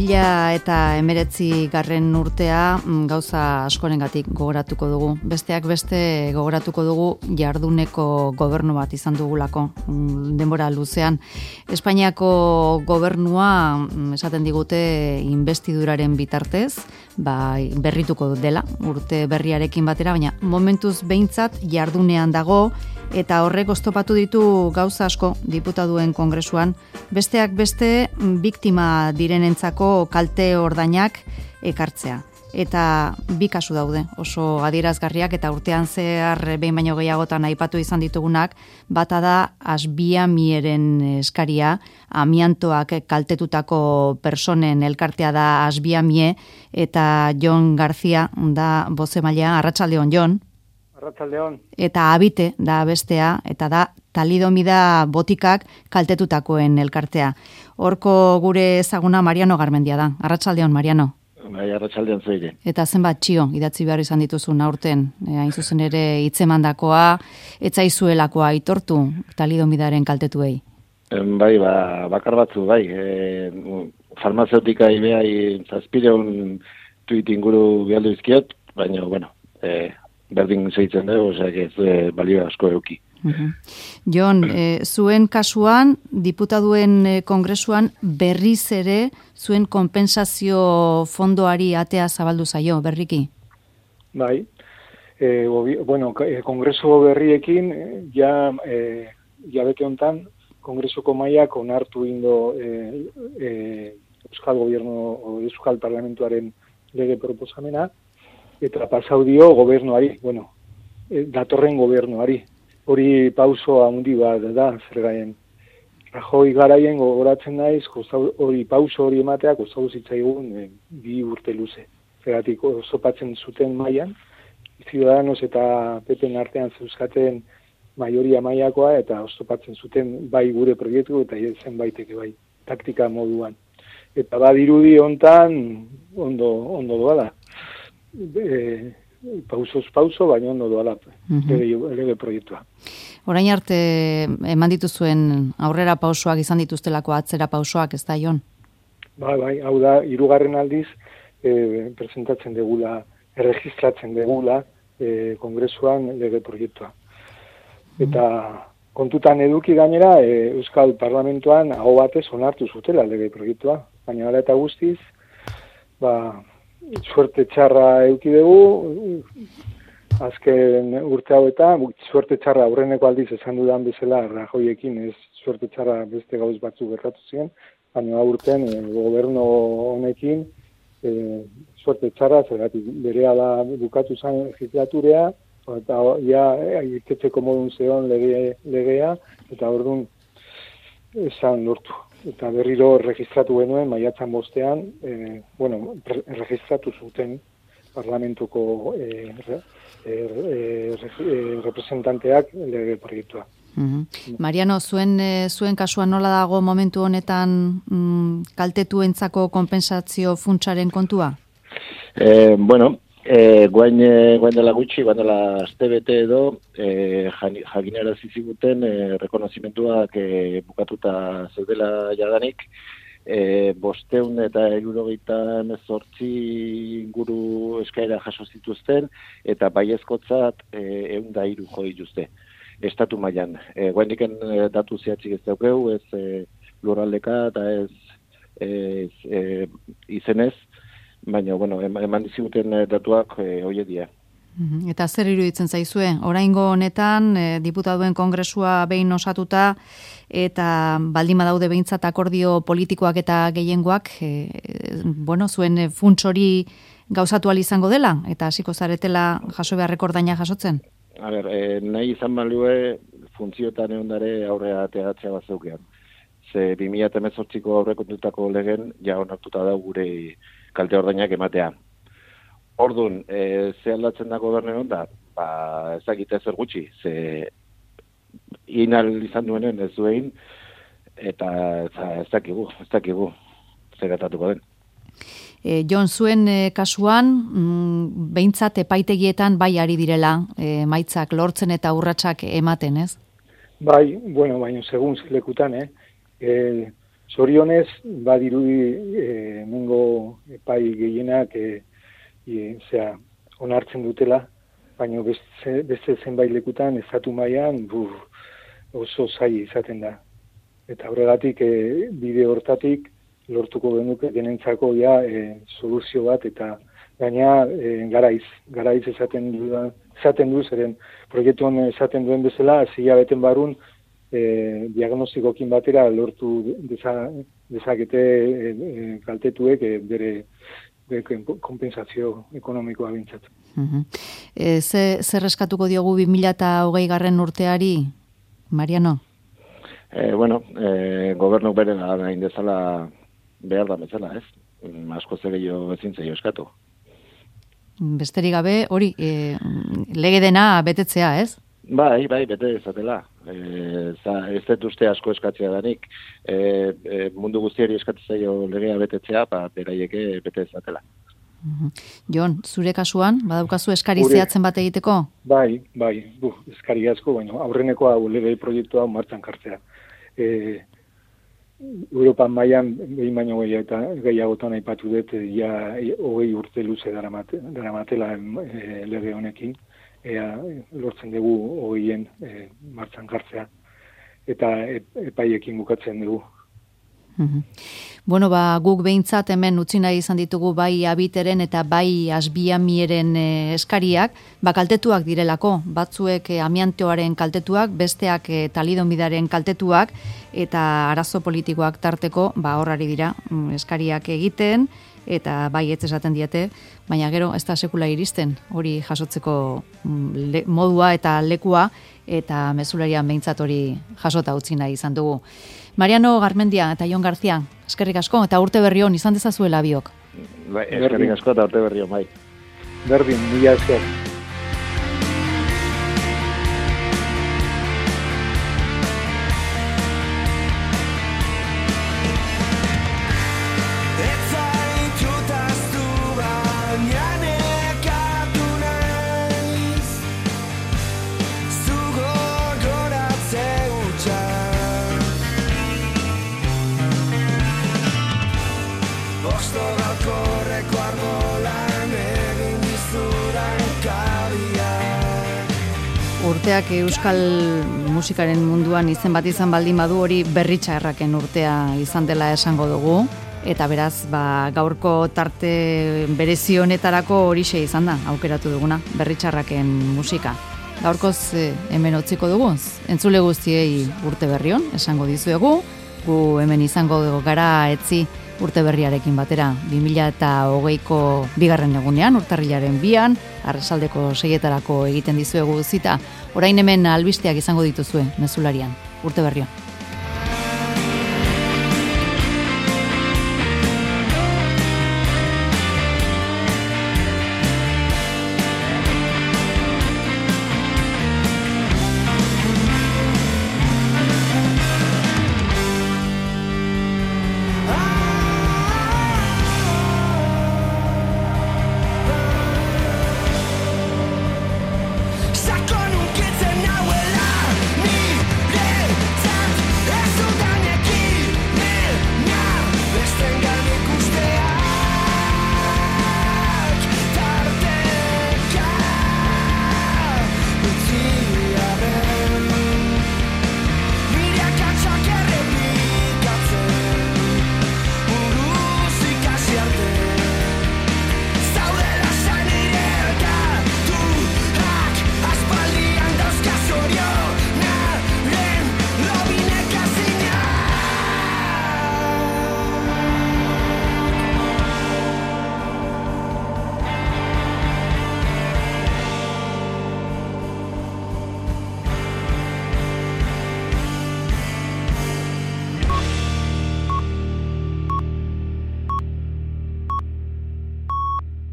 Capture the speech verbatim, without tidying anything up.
mila eta emeretzi garren urtea gauza askorengatik gogoratuko dugu. Besteak beste gogoratuko dugu jarduneko gobernu bat izan dugulako denbora luzean. Espainiako gobernua esaten digute investiduraren bitartez, ba, berrituko dela urte berriarekin batera, baina momentuz behintzat jardunean dago, eta horrek oztopatu ditu gauza asko diputaduen kongresuan, besteak beste biktima direnentzako kalte ordainak ekartzea. Eta bi kasu daude, oso adierazgarriak eta urtean zehar behin baino gehiagotan aipatu izan ditugunak, bata da Asbiamieren eskaria, amiantoak kaltetutako personen elkartea da Asbiamie, eta Jon García da bozemailea. Arratsaldeon, Jon. Arratsaldeon. Eta Abite da bestea, eta da talidomida botikak kaltetutakoen elkartea. Horko gure ezaguna Mariano Garmendia da. Arratsaldeon, Mariano. Bai, arratsaldeon zeire. Eta zenbat txio idatzi behar izan dituzun aurten, e, hain zuzen ere hitzemandakoa, etzaizuelakoa aitortu talidomidaren kaltetuei. Bai, ba, bakar batzu, bai. E, farmazeutika ibeai zazpireun tuit inguru bialdu izkiot, baina, bueno, e, berdin zeitzen dugu, osea, ez e, balio asko euki. Uh-huh. Jon, eh, zuen kasuan, diputaduen eh, kongresuan berriz ere zuen konpensazio fondoari atea zabaldu zaio, berriki? Bai, e, obi, bueno, kongresu berriekin, ja, e, ja bete hontan, kongresuko mailak onartu indo e, e, Euskal Gobierno, Euskal Parlamentuaren lege proposamena, eta pasau dio gobernuari, bueno, e, datorren gobernuari. Hori pauso handi bat da, zer gaien. Rajoi garaien gogoratzen naiz, hori pauso hori ematea, kostau zitzaigun e, bi urte luze. Zeratik osopatzen zuten mailan, Ciudadanos eta P P artean zeuzkaten maioria mailakoa, eta osopatzen zuten bai gure proiektu, eta zenbaiteke bai, taktika moduan. Eta badirudi hontan, ondo, ondo doala. E, pausoz pauso, baina ondo doala uh-huh. lege proiektua. Orain arte eman dituzuen aurrera pausoak izan dituztelako atzera pausoak, ez da, Jon? Bai, bai, hau da, hirugarren aldiz e, presentatzen degula, erregistratzen degula e, kongresuan lege proiektua. Eta kontutan eduki gainera, e, Euskal Parlamentuan aho batez onartu zutela lege proiektua, baina hala eta guztiz, ba, suerte txarra euki dugu, azken urte hauetan, suerte txarra aurreneko aldiz esan dudan bezala Rajoiekin, ez suerte txarra beste gauz batzu gertatu ziren, baina aurten e, gobernu honekin e, suerte txarra, zeratik berea da bukatu zen legislaturea, eta ja irtetzeko modun zeon lege, legea, eta orduan esan lortu. Eta berriro registratu genuen, maiatzan bostean, e, bueno, re, registratu zuten parlamentuko e, re, e, e, representanteak lege proiektua. Uh-huh. Mariano, zuen, zuen kasuan nola dago momentu honetan mm, kaltetuentzako konpentsazio funtsaren kontua? Eh, bueno, eh, guain, guain dela gutxi, guain dela astebete edo, eh, jakinera ziziguten eh, rekonozimentuak eh, bukatuta zeudela jadanik, eh, bosteun eta hirurogeita hemezortzi inguru eskaera jaso zituzten, eta baiezkotzat eh, ehun eta hiru jo dituzte. Estatu mailan. Eh, guainiken eh, datu zehatzik ez daukeu, ez eh, lurraldeka eta ez, ez eh, izenez, baina, bueno, eman diziguten datuak e, hoie dira. Eta zer iruditzen zaizue? Oraingo honetan, e, diputaduen kongresua behin osatuta, eta baldin badaude behintzat akordio politikoak eta gehiengoak, e, bueno, zuen funts hori gauzatu ahal izango dela, eta hasiko zaretela jaso beharreko ordaina jasotzen? A ber, e, nahi izan balue funtziotan eundare aurrea tegatzea bat zeukean. Ze bi mila hemezortziko aurrekontutako legen ja onartuta da gure kalte ordainak ematea. Orduan, e, ze aldatzen da gobernu da, ba, ezagite zer gutxi, ze inal izan duenen ez duein, eta ez dakigu, ez dakigu, zer gatatuko den. E, Jon, zuen e, kasuan, mm, behintzat epaitegietan bai ari direla, e, maitzak lortzen eta urratsak ematen, ez? Bai, bueno, baina segun lekutan, eh? E, Zorionez, badirudi e, nengo epai gehienak e, e, zera, onartzen dutela, baina beste, beste zenbait lekutan, estatu mailan bur, oso zaila izaten da. Eta horregatik, e, bide hortatik, lortuko genuke denentzako ja e, soluzio bat, eta gaina e, garaiz, garaiz esaten du, esaten du, zeren proiektuan esaten duen bezala, zila beten barun, e, diagnostikokin batera lortu deza, dezakete e, e, kaltetuek e, bere, bere kompensazio ekonomikoa bintzat. Uh-huh. E, ze, zer eskatuko diogu bi mila hogei garren urteari, Mariano? E, bueno, e, gobernuk bere hain dezala behar da bezala, ez? Asko zer gehiago ezin zaio eskatu. Besterik gabe, hori, e, lege dena betetzea, ez? Bai, bai, bete ezatela. E, za, ez dut uste asko eskatzea danik. E, e, mundu guztiari eskatzaio legea betetzea, ba, beraieke bete ezatela. Uh-huh. Jon, zure kasuan, badaukazu eskari zehatzen bat egiteko? Bai, bai, bu, eskari asko, bueno, aurreneko hau lege proiektua martxan jartzea. E, Europan mailan behin baino gehiagotan aipatu dut, ja hogei urte luze daramatela e, lege honekin, ea lortzen dugu hogeien e, martxan jartzea, eta epaiekin bukatzen dugu. Mm-hmm. Bueno, ba, guk behintzat hemen utzi nahi izan ditugu bai Abiteren eta bai Asbiamieren e, eskariak, ba, kaltetuak direlako, batzuek e, amiantoaren kaltetuak, besteak e, talidomidaren kaltetuak, eta arazo politikoak tarteko, ba, horrari dira, eskariak egiten, eta bai ez esaten diete, baina gero ez da sekula iristen, hori jasotzeko le, modua eta lekua, eta mezularian behintzat hori jasota utzi nahi izan dugu. Mariano Garmendia eta Jon Garzia, eskerrik asko, eta urte berri on izan dezazuela biok. Bai, eskerrik asko eta urte berri on, bai. Berdin, mila esker. Urteak euskal musikaren munduan izen bat izan baldin badu, hori Berritxarraken urtea izan dela esango dugu, eta beraz, ba, gaurko tarte berezi honetarako horixe izan da, aukeratu duguna, Berritxarraken musika. Gaurkoz eh, hemen utziko dugu, entzule guztiei urte berrion, esango dizuegu, gu hemen izango dugu gara etzi urte berriarekin batera, bi mila hogeiko bigarren egunean, urtarrilaren bian, arratsaldeko seietarako egiten dizuegu zita. Orain hemen albisteak izango dituzue, mezularian. Urte berrion.